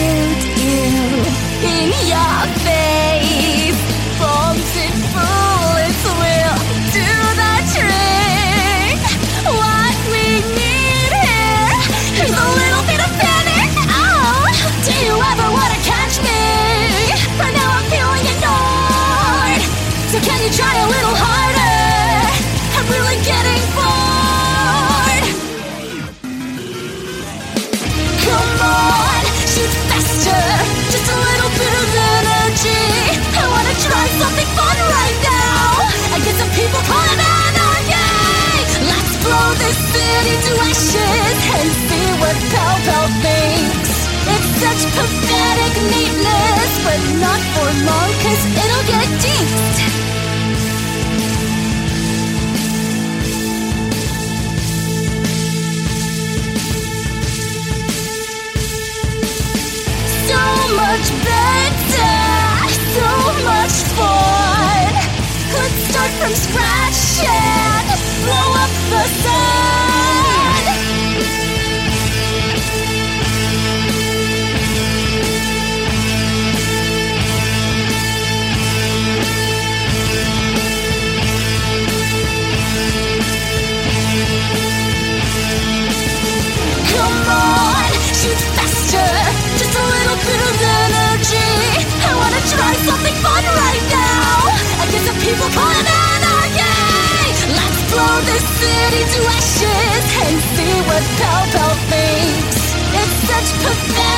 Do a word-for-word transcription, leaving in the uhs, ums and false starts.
shoot you in your face. Bombs and bullets will do the trick. What we need here is a little bit of panic. Oh, do you ever want to catch me? Right now I'm feeling ignored. So can you try a little harder? I'm really getting bored. Come on, shoot faster. Just a little bit of energy. I wanna try something fun right now. I get some people calling anarchy. Let's blow this city to ashes and see what Pow Pow thinks. It's such pathetic neatness, but not for long, cause it'll get jinxed. So much better, so much fun. Let's start from scratch and blow up the sun. Come on, shoot faster. Just a little bit of energy. I wanna try something fun right now. I get some people calling anarchy. Let's blow this city to ashes and see what Pow Pow thinks. It's such pathetic